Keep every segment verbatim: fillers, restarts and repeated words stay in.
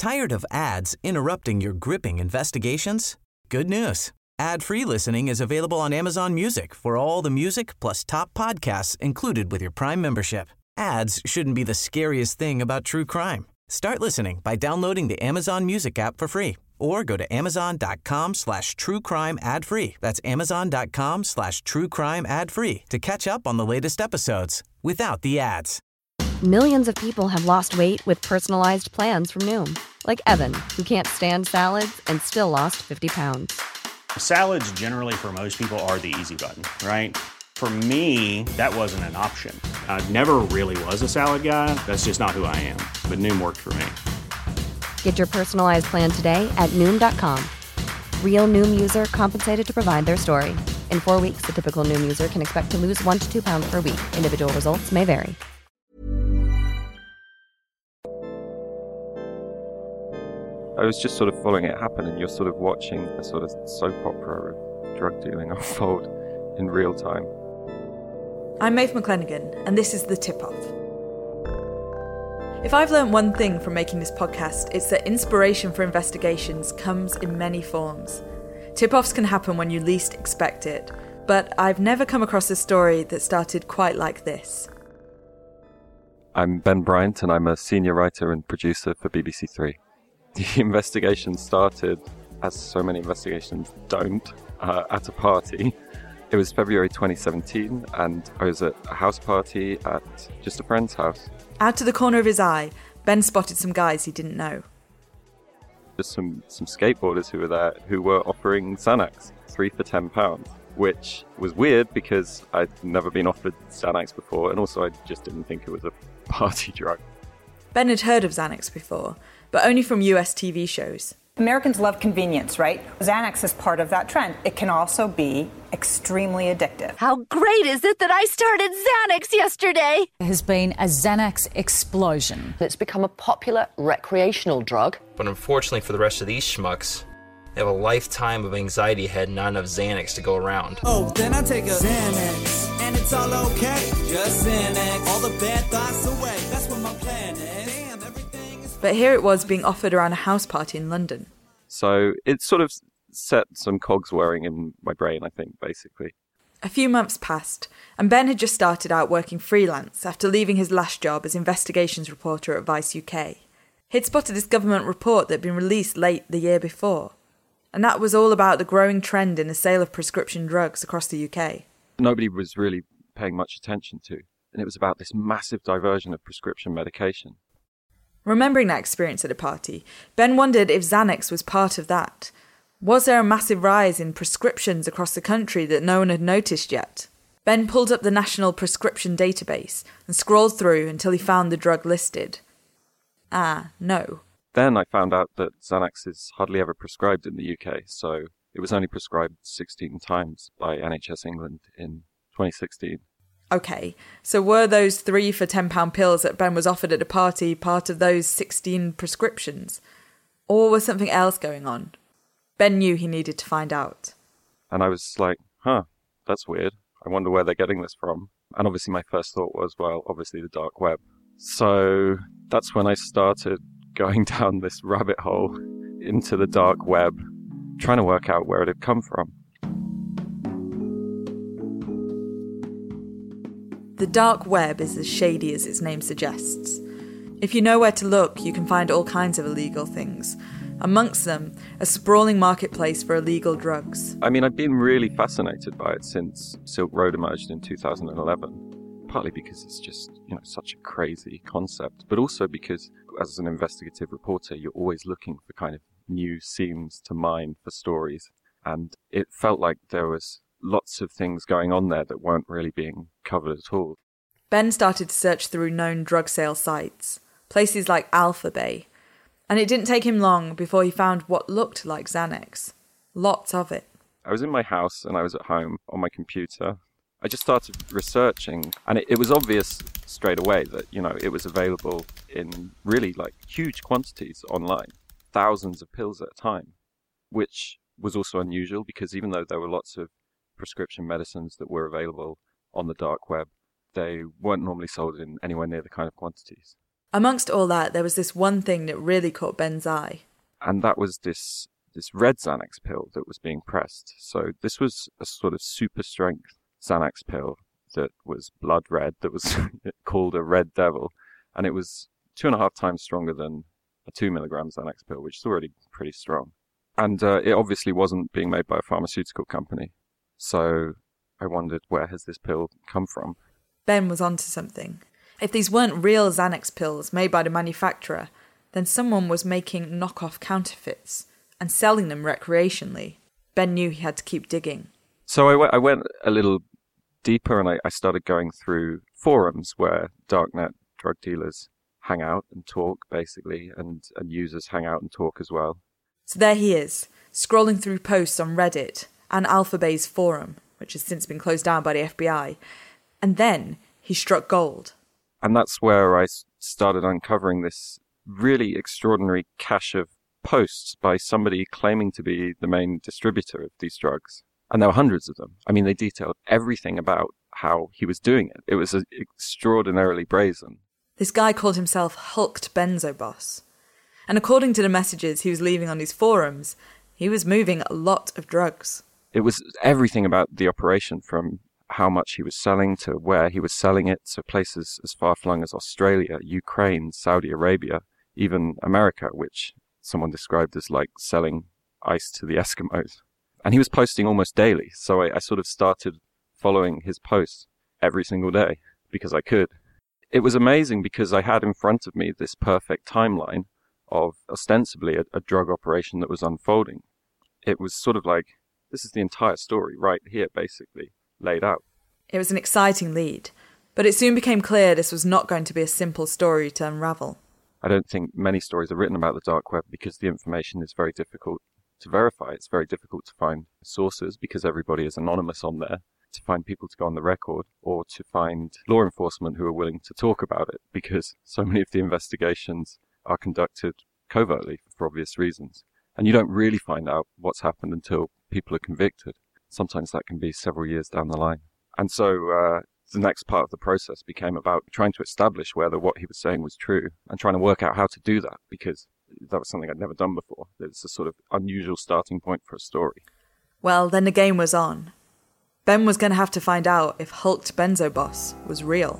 Tired of ads interrupting your gripping investigations? Good news. Ad-free listening is available on Amazon Music for all the music plus top podcasts included with your Prime membership. Ads shouldn't be the scariest thing about true crime. Start listening by downloading the Amazon Music app for free or go to amazon.com slash true crime ad free. That's amazon.com slash true crime ad free to catch up on the latest episodes without the ads. Millions of people have lost weight with personalized plans from Noom. Like Evan, who can't stand salads and still lost fifty pounds. Salads generally for most people are the easy button, right? For me, that wasn't an option. I never really was a salad guy. That's just not who I am. But Noom worked for me. Get your personalized plan today at Noom dot com. Real Noom user compensated to provide their story. In four weeks, the typical Noom user can expect to lose one to two pounds per week. Individual results may vary. I was just sort of following it happen, and you're sort of watching a sort of soap opera of drug dealing unfold in real time. I'm Maeve McClenaghan, and this is The Tip-Off. If I've learned one thing from making this podcast, it's that inspiration for investigations comes in many forms. Tip-offs can happen when you least expect it, but I've never come across a story that started quite like this. I'm Ben Bryant, and I'm a senior writer and producer for B B C Three. The investigation started, as so many investigations don't, uh, at a party. It was February twenty seventeen, and I was at a house party at just a friend's house. Out of the corner of his eye, Ben spotted some guys he didn't know. Just some, some skateboarders who were there who were offering Xanax, three for ten pounds, which was weird because I'd never been offered Xanax before, and also I just didn't think it was a party drug. Ben had heard of Xanax before, but only from U S T V shows. Americans love convenience, right? Xanax is part of that trend. It can also be extremely addictive. How great is it that I started Xanax yesterday? There has been a Xanax explosion. It's become a popular recreational drug. But unfortunately for the rest of these schmucks, they have a lifetime of anxiety ahead and not enough Xanax to go around. Oh, then I take a Xanax, and it's all okay. Just Xanax, all the bad thoughts away. That's what my plan is. Damn, everything is... But here it was being offered around a house party in London. So it sort of set some cogs whirring in my brain, I think, basically. A few months passed, and Ben had just started out working freelance after leaving his last job as investigations reporter at Vice U K. He'd spotted this government report that had been released late the year before, and that was all about the growing trend in the sale of prescription drugs across the U K. Nobody was really paying much attention to, and it was about this massive diversion of prescription medication. Remembering that experience at a party, Ben wondered if Xanax was part of that. Was there a massive rise in prescriptions across the country that no one had noticed yet? Ben pulled up the National Prescription Database and scrolled through until he found the drug listed. Ah, no. Then I found out that Xanax is hardly ever prescribed in the U K, so it was only prescribed sixteen times by N H S England in twenty sixteen. Okay, so were those three for ten pound pills that Ben was offered at a party part of those sixteen prescriptions? Or was something else going on? Ben knew he needed to find out. And I was like, huh, that's weird. I wonder where they're getting this from. And obviously my first thought was, well, obviously the dark web. So that's when I started going down this rabbit hole into the dark web, trying to work out where it had come from. The dark web is as shady as its name suggests. If you know where to look, you can find all kinds of illegal things. Amongst them, a sprawling marketplace for illegal drugs. I mean, I've been really fascinated by it since Silk Road emerged in two thousand eleven. Partly because it's just, you know, such a crazy concept, but also because as an investigative reporter, you're always looking for kind of new seams to mine for stories. And it felt like there was lots of things going on there that weren't really being covered at all. Ben started to search through known drug sale sites, places like Alpha Bay, and it didn't take him long before he found what looked like Xanax. Lots of it. I was in my house and I was at home on my computer. I just started researching, and it, it was obvious straight away that, you know, it was available in really like huge quantities online, thousands of pills at a time, which was also unusual because even though there were lots of prescription medicines that were available on the dark web, they weren't normally sold in anywhere near the kind of quantities. Amongst all that, there was this one thing that really caught Ben's eye. And that was this this red Xanax pill that was being pressed. So this was a sort of super strength Xanax pill that was blood red, that was called a Red Devil. And it was two and a half times stronger than a two milligram Xanax pill, which is already pretty strong. And uh, it obviously wasn't being made by a pharmaceutical company. So I wondered, where has this pill come from? Ben was onto something. If these weren't real Xanax pills made by the manufacturer, then someone was making knockoff counterfeits and selling them recreationally. Ben knew he had to keep digging. So I, w- I went a little deeper and I, I started going through forums where darknet drug dealers hang out and talk, basically, and, and users hang out and talk as well. So there he is, scrolling through posts on Reddit and AlphaBay's forum, which has since been closed down by the F B I. And then he struck gold. And that's where I started uncovering this really extraordinary cache of posts by somebody claiming to be the main distributor of these drugs. And there were hundreds of them. I mean, they detailed everything about how he was doing it. It was extraordinarily brazen. This guy called himself Hulked Benzo Boss. And according to the messages he was leaving on these forums, he was moving a lot of drugs. It was everything about the operation, from how much he was selling to where he was selling it, to places as far-flung as Australia, Ukraine, Saudi Arabia, even America, which someone described as like selling ice to the Eskimos. And he was posting almost daily, so I, I sort of started following his posts every single day because I could. It was amazing because I had in front of me this perfect timeline of ostensibly a, a drug operation that was unfolding. It was sort of like, this is the entire story right here, basically, laid out. It was an exciting lead, but it soon became clear this was not going to be a simple story to unravel. I don't think many stories are written about the dark web because the information is very difficult to verify. It's very difficult to find sources because everybody is anonymous on there, to find people to go on the record, or to find law enforcement who are willing to talk about it, because so many of the investigations are conducted covertly for obvious reasons. And you don't really find out what's happened until people are convicted. Sometimes that can be several years down the line. And so uh, the next part of the process became about trying to establish whether what he was saying was true and trying to work out how to do that, because that was something I'd never done before. It's a sort of unusual starting point for a story. Well, then the game was on. Ben was going to have to find out if Hulked Benzo Boss was real.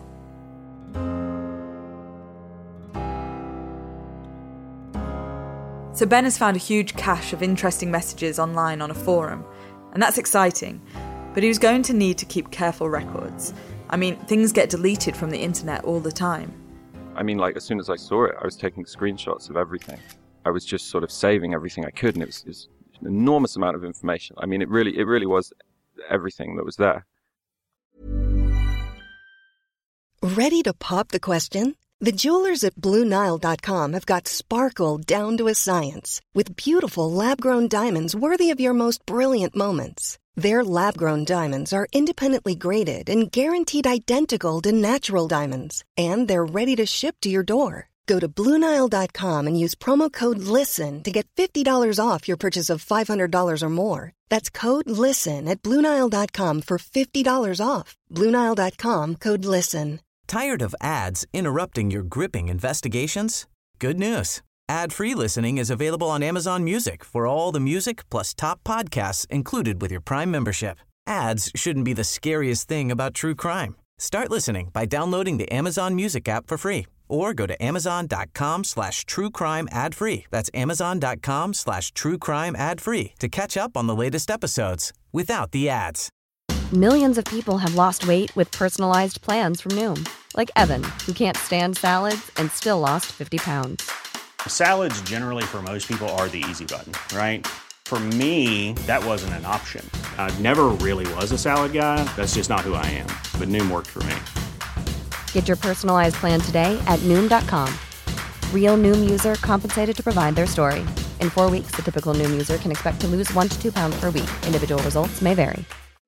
So Ben has found a huge cache of interesting messages online on a forum, and that's exciting, but he was going to need to keep careful records. I mean, things get deleted from the internet all the time. I mean, like, as soon as I saw it, I was taking screenshots of everything. I was just sort of saving everything I could, and it was, it was an enormous amount of information. I mean, it really, it really was everything that was there. Ready to pop the question? The jewelers at Blue Nile dot com have got sparkle down to a science with beautiful lab-grown diamonds worthy of your most brilliant moments. Their lab-grown diamonds are independently graded and guaranteed identical to natural diamonds, and they're ready to ship to your door. Go to Blue Nile dot com and use promo code LISTEN to get fifty dollars off your purchase of five hundred dollars or more. That's code LISTEN at Blue Nile dot com for fifty dollars off. Blue Nile dot com, code LISTEN. Tired of ads interrupting your gripping investigations? Good news. Ad-free listening is available on Amazon Music for all the music plus top podcasts included with your Prime membership. Ads shouldn't be the scariest thing about true crime. Start listening by downloading the Amazon Music app for free or go to amazon.com slash true crime ad free. That's amazon.com slash true crime ad free to catch up on the latest episodes without the ads. Millions of people have lost weight with personalized plans from Noom. Like Evan, who can't stand salads and still lost fifty pounds. Salads generally for most people are the easy button, right? For me, that wasn't an option. I never really was a salad guy. That's just not who I am. But Noom worked for me. Get your personalized plan today at Noom dot com. Real Noom user compensated to provide their story. In four weeks, the typical Noom user can expect to lose one to two pounds per week. Individual results may vary.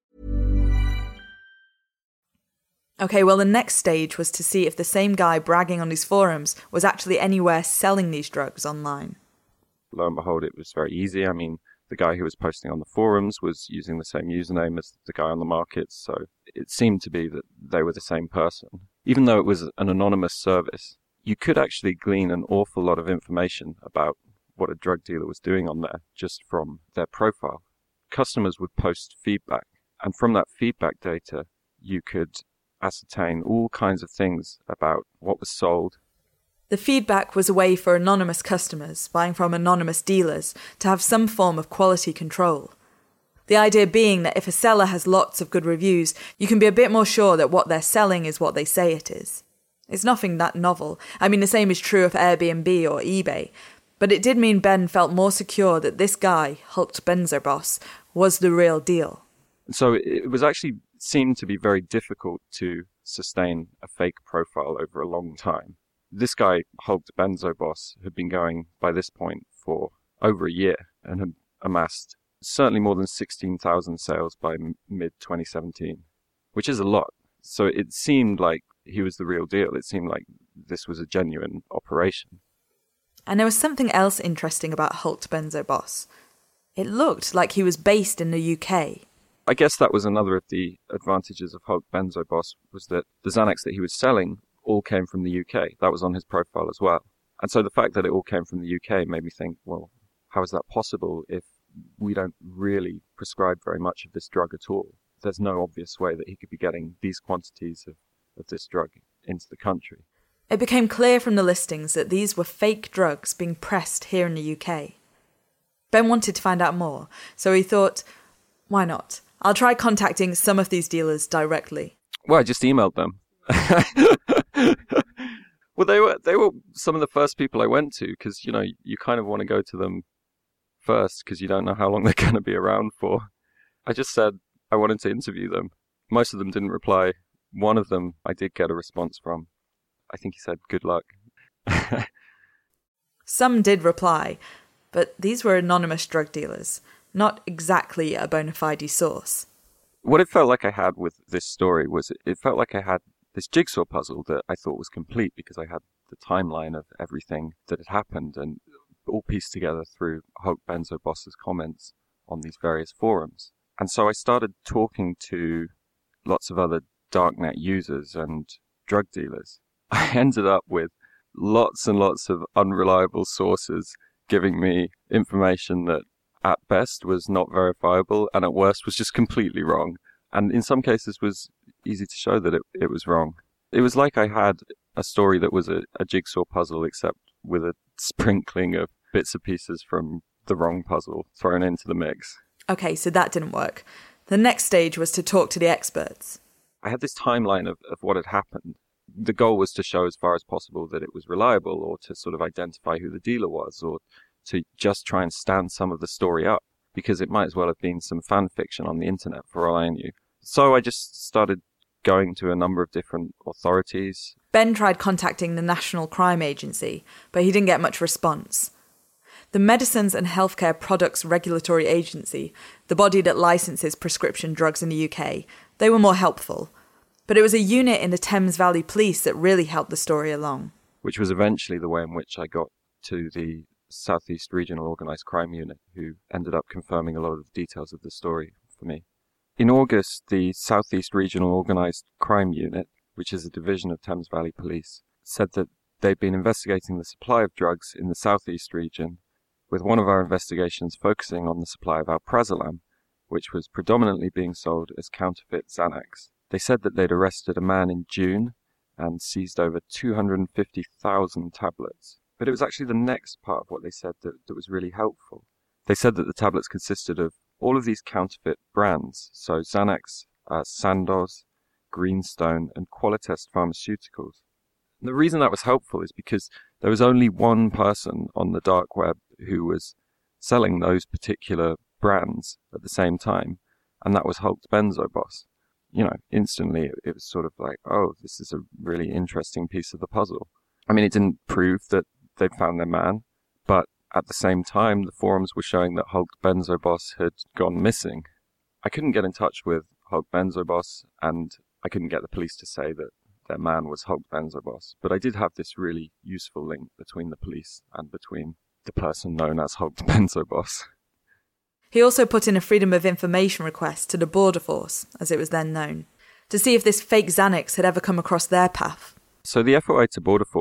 Okay, well, the next stage was to see if the same guy bragging on these forums was actually anywhere selling these drugs online. Lo and behold, it was very easy. I mean, the guy who was posting on the forums was using the same username as the guy on the market, so it seemed to be that they were the same person. Even though it was an anonymous service, you could actually glean an awful lot of information about what a drug dealer was doing on there just from their profile. Customers would post feedback, and from that feedback data, you could ascertain all kinds of things about what was sold. The feedback was a way for anonymous customers buying from anonymous dealers to have some form of quality control. The idea being that if a seller has lots of good reviews, you can be a bit more sure that what they're selling is what they say it is. It's nothing that novel. I mean, the same is true of Airbnb or eBay. But it did mean Ben felt more secure that this guy, Hult Benzoboss, was the real deal. So it was actually seemed to be very difficult to sustain a fake profile over a long time. This guy, Hult Benzoboss, had been going by this point for over a year and had amassed certainly more than sixteen thousand sales by mid twenty seventeen, which is a lot. So it seemed like he was the real deal. It seemed like this was a genuine operation. And there was something else interesting about Hult Benzoboss. It looked like he was based in the U K. I guess that was another of the advantages of Hult Benzoboss, was that the Xanax that he was selling all came from the U K. That was on his profile as well. And so the fact that it all came from the U K made me think, well, how is that possible if we don't really prescribe very much of this drug at all? There's no obvious way that he could be getting these quantities of, of this drug into the country. It became clear from the listings that these were fake drugs being pressed here in the U K. Ben wanted to find out more, so he thought, why not? I'll try contacting some of these dealers directly. Well, I just emailed them. Well, they were they were some of the first people I went to, because, you know, you kind of want to go to them first because you don't know how long they're going to be around for. I just said I wanted to interview them. Most of them didn't reply. One of them I did get a response from. I think he said, good luck. Some did reply, but these were anonymous drug dealers, not exactly a bona fide source. What it felt like I had with this story was it, it felt like I had this jigsaw puzzle that I thought was complete because I had the timeline of everything that had happened and all pieced together through Hult Benzoboss's comments on these various forums. And so I started talking to lots of other darknet users and drug dealers. I ended up with lots and lots of unreliable sources giving me information that at best was not verifiable and at worst was just completely wrong. And in some cases was easy to show that it, it was wrong. It was like I had a story that was a, a jigsaw puzzle, except with a sprinkling of bits and pieces from the wrong puzzle thrown into the mix. Okay, so that didn't work. The next stage was to talk to the experts. I had this timeline of, of what had happened. The goal was to show as far as possible that it was reliable, or to sort of identify who the dealer was, or to just try and stand some of the story up, because it might as well have been some fan fiction on the internet for all I knew. So I just started going to a number of different authorities. Ben tried contacting the National Crime Agency, but he didn't get much response. The Medicines and Healthcare Products Regulatory Agency, the body that licenses prescription drugs in the U K, they were more helpful. But it was a unit in the Thames Valley Police that really helped the story along. Which was eventually the way in which I got to the South East Regional Organised Crime Unit, who ended up confirming a lot of the details of the story for me. In August, the South East Regional Organised Crime Unit, which is a division of Thames Valley Police, said that they'd been investigating the supply of drugs in the South East region, with one of our investigations focusing on the supply of alprazolam, which was predominantly being sold as counterfeit Xanax. They said that they'd arrested a man in June and seized over two hundred fifty thousand tablets. But it was actually the next part of what they said that, that was really helpful. They said that the tablets consisted of all of these counterfeit brands, so Xanax, uh, Sandoz, Greenstone, and Qualitest Pharmaceuticals. And the reason that was helpful is because there was only one person on the dark web who was selling those particular brands at the same time, and that was Hult Benzoboss. You know, instantly it, it was sort of like, oh, this is a really interesting piece of the puzzle. I mean, it didn't prove that they'd found their man, but at the same time, the forums were showing that Hult Benzoboss had gone missing. I couldn't get in touch with Hult Benzoboss, and I couldn't get the police to say that their man was Hult Benzoboss, but I did have this really useful link between the police and between the person known as Hult Benzoboss. He also put in a Freedom of Information request to the Border Force, as it was then known, to see if this fake Xanax had ever come across their path. So the F O I to Border Force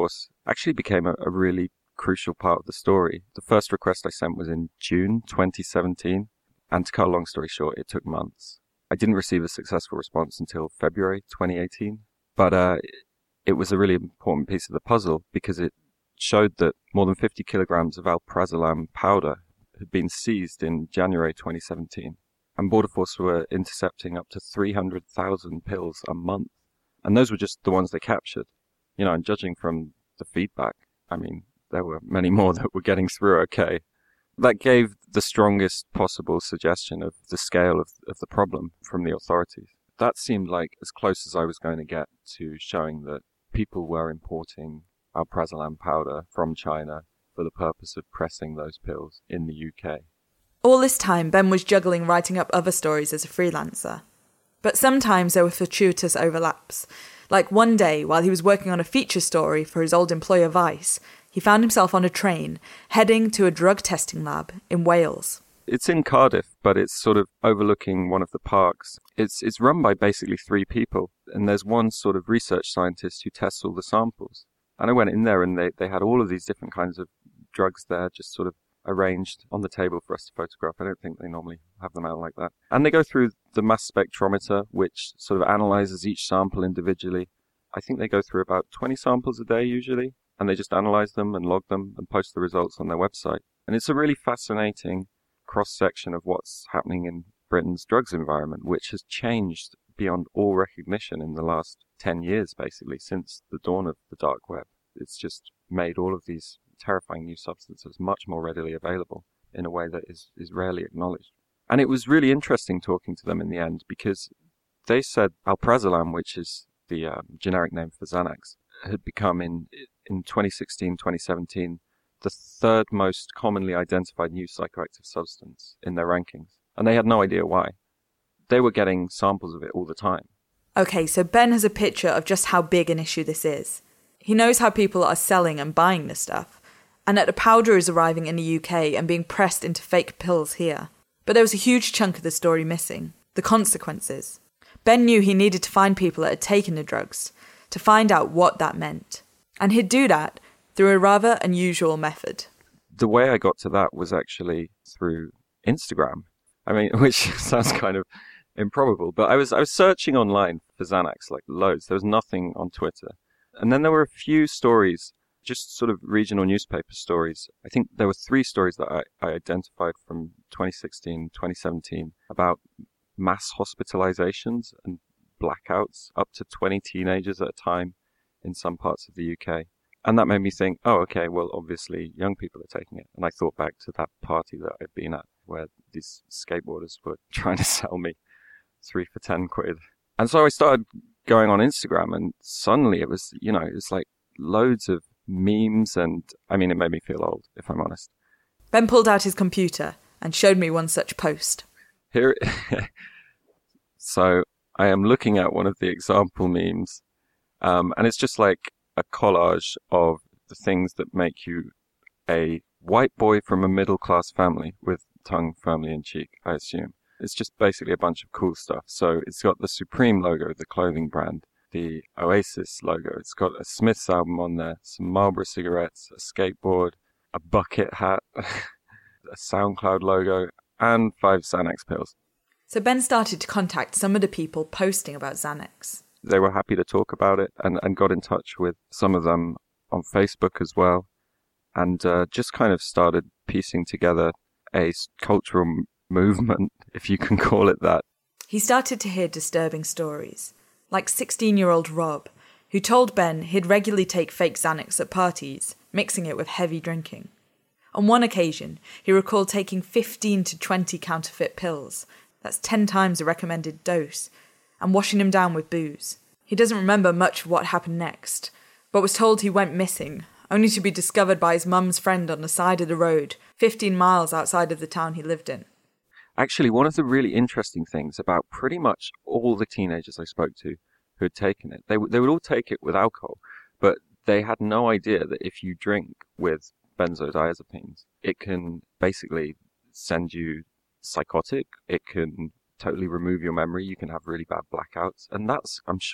actually became a, a really crucial part of the story. The first request I sent was in June twenty seventeen, and to cut a long story short, it took months. I didn't receive a successful response until February twenty eighteen, but uh, it was a really important piece of the puzzle because it showed that more than fifty kilograms of alprazolam powder had been seized in January twenty seventeen, and Border Force were intercepting up to three hundred thousand pills a month. And those were just the ones they captured. You know, and judging from the feedback, I mean, there were many more that were getting through okay. That gave the strongest possible suggestion of the scale of, of the problem from the authorities. That seemed like as close as I was going to get to showing that people were importing alprazolam powder from China for the purpose of pressing those pills in the U K. All this time, Ben was juggling writing up other stories as a freelancer. But sometimes there were fortuitous overlaps. Like one day, while he was working on a feature story for his old employer Vice, he found himself on a train, heading to a drug testing lab in Wales. It's in Cardiff, but it's sort of overlooking one of the parks. It's it's run by basically three people, and there's one sort of research scientist who tests all the samples. And I went in there, and they, they had all of these different kinds of drugs there, just sort of arranged on the table for us to photograph. I don't think they normally have them out like that. And they go through the mass spectrometer, which sort of analyzes each sample individually. I think they go through about twenty samples a day usually, and they just analyze them and log them and post the results on their website. And it's a really fascinating cross-section of what's happening in Britain's drugs environment, which has changed beyond all recognition in the last ten years, basically, since the dawn of the dark web. It's just made all of these terrifying new substances much more readily available in a way that is, is rarely acknowledged. And it was really interesting talking to them in the end because they said alprazolam, which is the um, generic name for Xanax, had become in in twenty sixteen, twenty seventeen the third most commonly identified new psychoactive substance in their rankings. And they had no idea why. They were getting samples of it all the time. Okay, so Ben has a picture of just how big an issue this is. He knows how people are selling and buying this stuff, and that the powder is arriving in the U K and being pressed into fake pills here. But there was a huge chunk of the story missing, the consequences. Ben knew he needed to find people that had taken the drugs, to find out what that meant. And he'd do that through a rather unusual method. The way I got to that was actually through Instagram. I mean, which sounds kind of improbable, but I was I was searching online for Xanax, like loads. There was nothing on Twitter. And then there were a few stories, just sort of regional newspaper stories. I think there were three stories that I, I identified from twenty sixteen, twenty seventeen about mass hospitalizations and blackouts, up to twenty teenagers at a time in some parts of the U K. And that made me think, oh, okay, well, obviously young people are taking it. And I thought back to that party that I'd been at where these skateboarders were trying to sell me three for ten quid. And so I started going on Instagram, and suddenly it was, you know, it was like loads of memes, and I mean, it made me feel old, if I'm honest. Ben pulled out his computer and showed me one such post. Here, so I am looking at one of the example memes, um, and it's just like a collage of the things that make you a white boy from a middle-class family with tongue firmly in cheek, I assume. It's just basically a bunch of cool stuff. So it's got the Supreme logo, the clothing brand, the Oasis logo. It's got a Smiths album on there, some Marlboro cigarettes, a skateboard, a bucket hat, a SoundCloud logo, and five Xanax pills. So Ben started to contact some of the people posting about Xanax. They were happy to talk about it and, and got in touch with some of them on Facebook as well, and uh, just kind of started piecing together a cultural m- movement, if you can call it that. He started to hear disturbing stories, like sixteen-year-old Rob, who told Ben he'd regularly take fake Xanax at parties, mixing it with heavy drinking. On one occasion, he recalled taking fifteen to twenty counterfeit pills, that's ten times the recommended dose, and washing them down with booze. He doesn't remember much of what happened next, but was told he went missing, only to be discovered by his mum's friend on the side of the road, fifteen miles outside of the town he lived in. Actually, one of the really interesting things about pretty much all the teenagers I spoke to who had taken it, they, w- they would all take it with alcohol, but they had no idea that if you drink with benzodiazepines, it can basically send you psychotic, it can totally remove your memory, you can have really bad blackouts, and that's, I'm sure,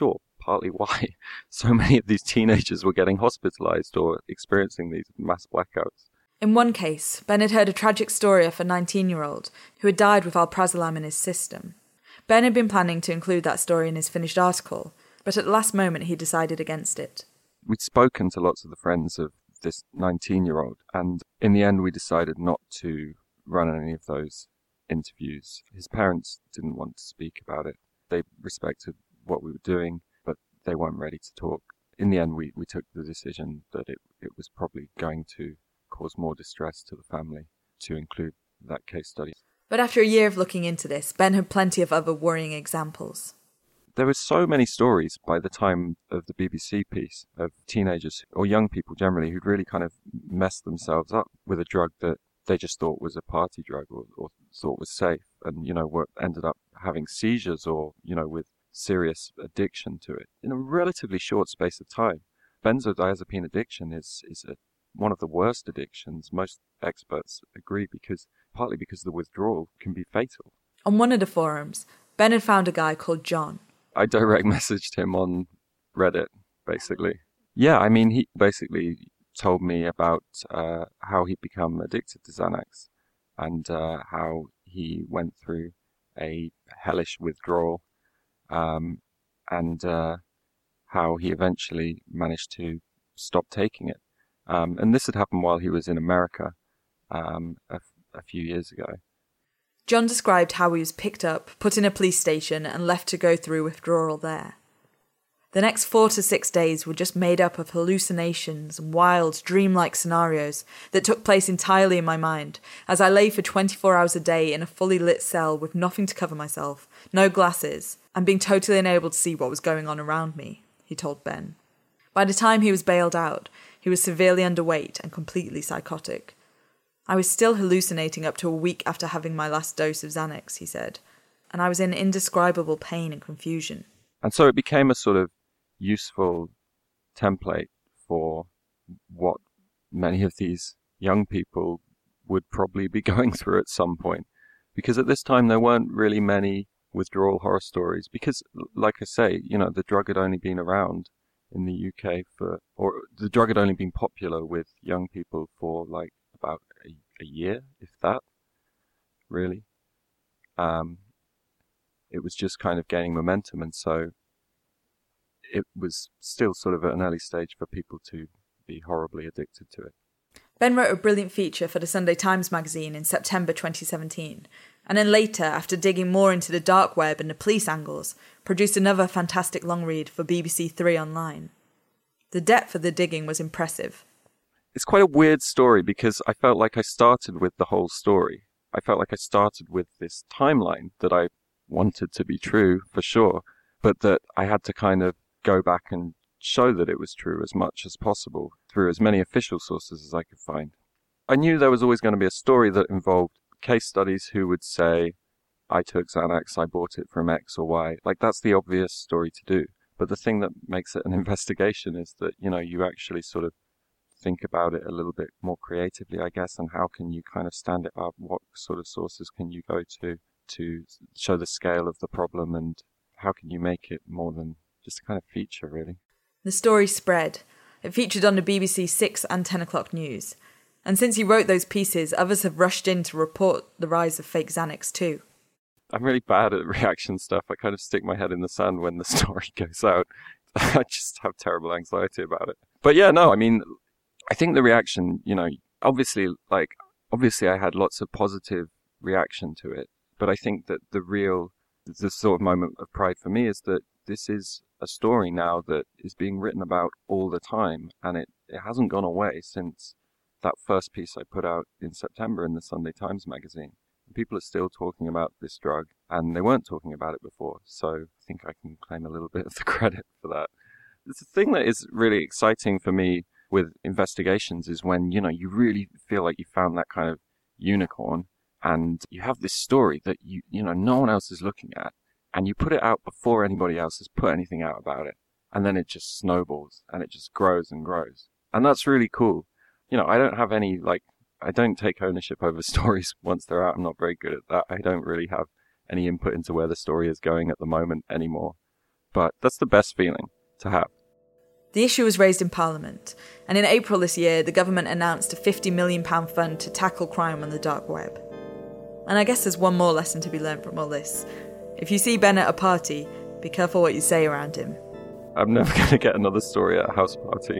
partly why so many of these teenagers were getting hospitalized or experiencing these mass blackouts. In one case, Ben had heard a tragic story of a nineteen-year-old who had died with alprazolam in his system. Ben had been planning to include that story in his finished article, but at the last moment he decided against it. We'd spoken to lots of the friends of this nineteen-year-old, and in the end we decided not to run any of those interviews. His parents didn't want to speak about it. They respected what we were doing, but they weren't ready to talk. In the end, we, we took the decision that it, it was probably going to cause more distress to the family to include that case study. But after a year of looking into this, Ben had plenty of other worrying examples. There were so many stories by the time of the B B C piece of teenagers, or young people generally, who'd really kind of messed themselves up with a drug that they just thought was a party drug or, or thought was safe, and, you know, were, ended up having seizures or, you know, with serious addiction to it in a relatively short space of time. Benzodiazepine addiction is, is a, one of the worst addictions. Most experts agree, because partly because the withdrawal can be fatal. On one of the forums, Ben had found a guy called John. I direct messaged him on Reddit, basically. Yeah, I mean, he basically told me about uh, how he'd become addicted to Xanax and uh, how he went through a hellish withdrawal um, and uh, how he eventually managed to stop taking it. Um, and this had happened while he was in America um, a, a few years ago. John described how he was picked up, put in a police station, and left to go through withdrawal there. The next four to six days were just made up of hallucinations and wild, dreamlike scenarios that took place entirely in my mind, as I lay for twenty-four hours a day in a fully lit cell with nothing to cover myself, no glasses, and being totally unable to see what was going on around me, he told Ben. By the time he was bailed out, he was severely underweight and completely psychotic. I was still hallucinating up to a week after having my last dose of Xanax, he said, and I was in indescribable pain and confusion. And so it became a sort of useful template for what many of these young people would probably be going through at some point. Because at this time there weren't really many withdrawal horror stories, because, like I say, you know, the drug had only been around in the U K for, or the drug had only been popular with young people for like about a, a year, if that, really. Um, it was just kind of gaining momentum, and so it was still sort of at an early stage for people to be horribly addicted to it. Ben wrote a brilliant feature for the Sunday Times magazine in September twenty seventeen, and then later, after digging more into the dark web and the police angles, produced another fantastic long read for B B C Three Online. The depth of the digging was impressive. It's quite a weird story, because I felt like I started with the whole story. I felt like I started with this timeline that I wanted to be true, for sure, but that I had to kind of go back and show that it was true as much as possible through as many official sources as I could find. I knew there was always going to be a story that involved case studies who would say, I took Xanax, I bought it from X or Y. Like, that's the obvious story to do. But the thing that makes it an investigation is that, you know, you actually sort of think about it a little bit more creatively, I guess, and how can you kind of stand it up? What sort of sources can you go to to show the scale of the problem, and how can you make it more than just a kind of feature, really? The story spread. It featured on the B B C six and ten o'clock news. And since he wrote those pieces, others have rushed in to report the rise of fake Xanax too. I'm really bad at reaction stuff. I kind of stick my head in the sand when the story goes out. I just have terrible anxiety about it. But yeah, no, I mean, I think the reaction, you know, obviously, like, obviously I had lots of positive reaction to it. But I think that the real, the sort of moment of pride for me is that this is a story now that is being written about all the time. And it, it hasn't gone away since that first piece I put out in September in the Sunday Times magazine. People are still talking about this drug, and they weren't talking about it before, so I think I can claim a little bit of the credit for that. The thing that is really exciting for me with investigations is when, you know, you really feel like you found that kind of unicorn, and you have this story that, you you know, no one else is looking at, and you put it out before anybody else has put anything out about it, and then it just snowballs, and it just grows and grows. And that's really cool. You know, I don't have any, like, I don't take ownership over stories once they're out. I'm not very good at that. I don't really have any input into where the story is going at the moment anymore. But that's the best feeling to have. The issue was raised in Parliament, and in April this year, the government announced a fifty million pounds fund to tackle crime on the dark web. And I guess there's one more lesson to be learned from all this. If you see Ben at a party, be careful what you say around him. I'm never going to get another story at a house party.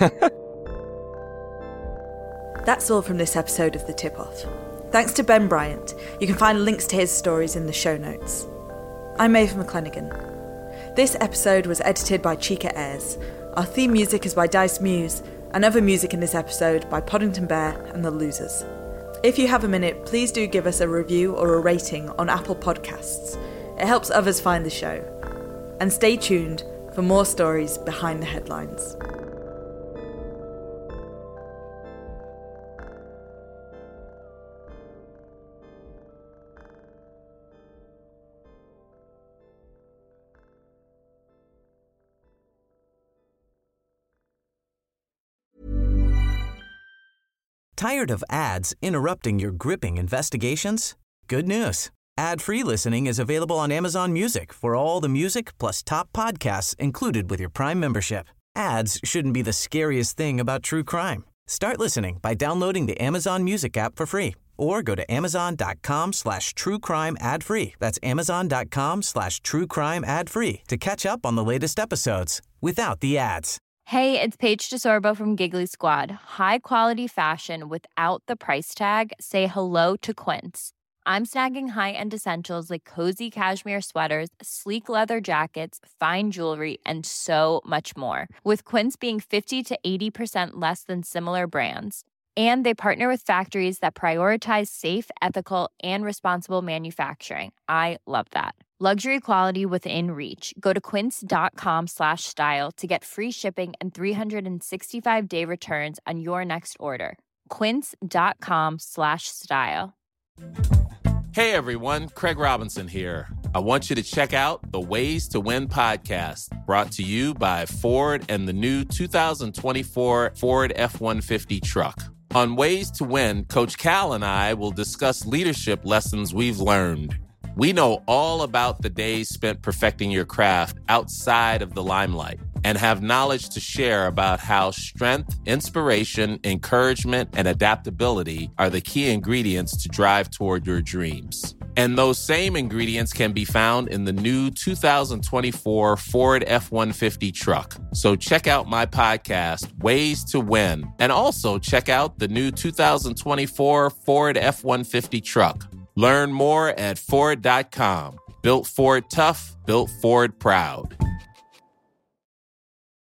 That's all from this episode of The Tip-Off. Thanks to Ben Bryant. You can find links to his stories in the show notes. I'm Maeve McClenaghan. This episode was edited by Chica Ayres. Our theme music is by Dice Muse, and other music in this episode by Poddington Bear and The Losers. If you have a minute, please do give us a review or a rating on Apple Podcasts. It helps others find the show. And stay tuned for more stories behind the headlines. Tired of ads interrupting your gripping investigations? Good news. Ad-free listening is available on Amazon Music for all the music plus top podcasts included with your Prime membership. Ads shouldn't be the scariest thing about true crime. Start listening by downloading the Amazon Music app for free or go to amazon.com slash true crime ad free. That's amazon.com slash true crime ad free to catch up on the latest episodes without the ads. Hey, it's Paige DeSorbo from Giggly Squad. High quality fashion without the price tag. Say hello to Quince. I'm snagging high-end essentials like cozy cashmere sweaters, sleek leather jackets, fine jewelry, and so much more. With Quince being fifty to eighty percent less than similar brands. And they partner with factories that prioritize safe, ethical, and responsible manufacturing. I love that. Luxury quality within reach. Go to quince.com slash style to get free shipping and three sixty-five day returns on your next order. Quince.com slash style. Hey everyone, Craig Robinson here. I want you to check out the Ways to Win podcast, brought to you by Ford and the new two thousand twenty-four Ford F one fifty truck. On Ways to Win, Coach Cal and I will discuss leadership lessons we've learned. We know all about the days spent perfecting your craft outside of the limelight and have knowledge to share about how strength, inspiration, encouragement, and adaptability are the key ingredients to drive toward your dreams. And those same ingredients can be found in the new two thousand twenty-four Ford F one fifty truck. So check out my podcast, Ways to Win, and also check out the new two thousand twenty-four Ford F one fifty truck. Learn more at Ford dot com. Built Ford tough, built Ford proud.